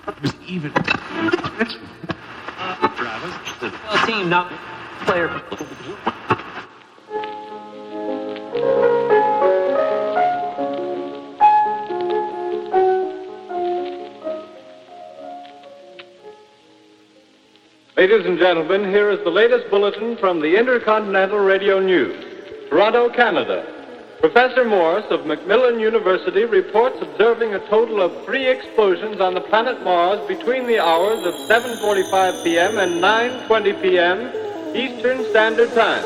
Even Travis, the team, not player. Ladies and gentlemen, here is the latest bulletin from the Intercontinental Radio News. Toronto, Canada. Professor Morse of Macmillan University reports observing a total of 3 explosions on the planet Mars between the hours of 7:45 p.m. and 9:20 p.m. Eastern Standard Time.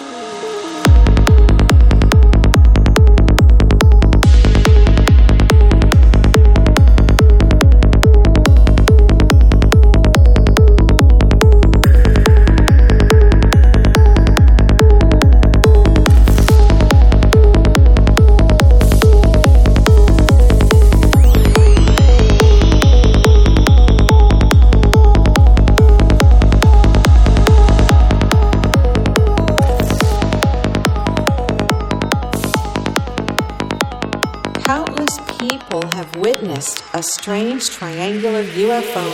Witnessed a strange triangular UFO.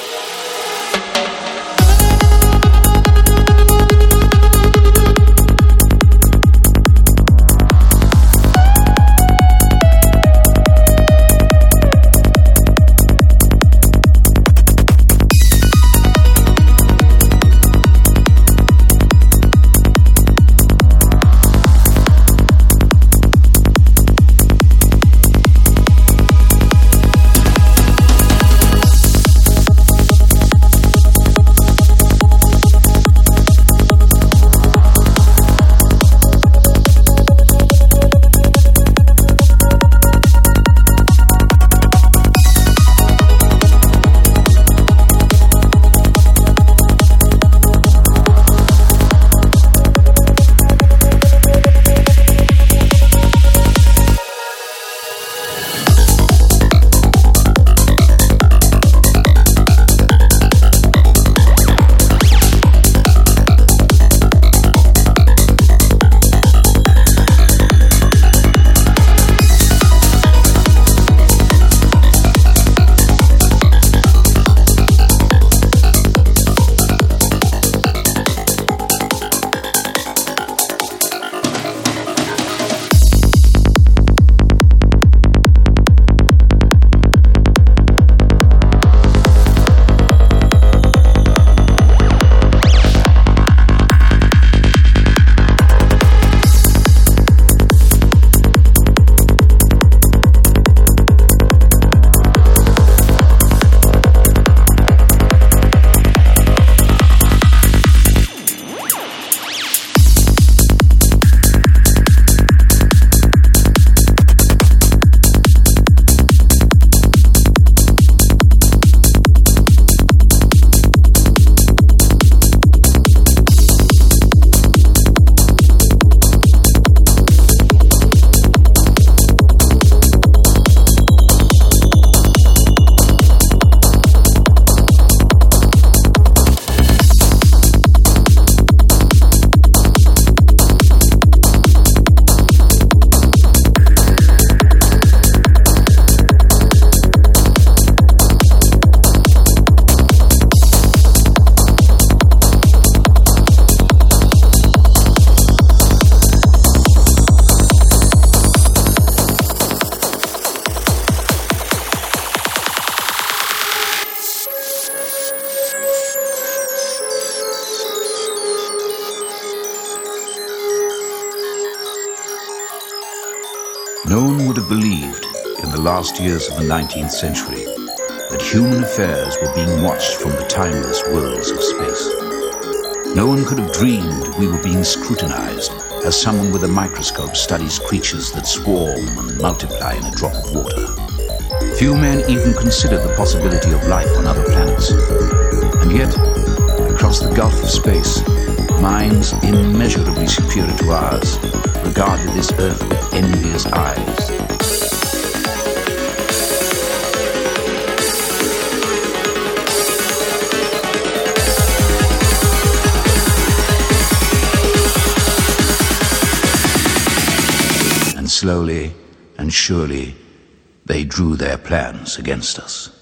No one would have believed in the last years of the 19th century that human affairs were being watched from the timeless worlds of space. No one could have dreamed we were being scrutinized as someone with a microscope studies creatures that swarm and multiply in a drop of water. Few men even considered the possibility of life on other planets. And yet, across the gulf of space, minds immeasurably superior to ours regarded this earth with envious eyes. And slowly and surely, they drew their plans against us.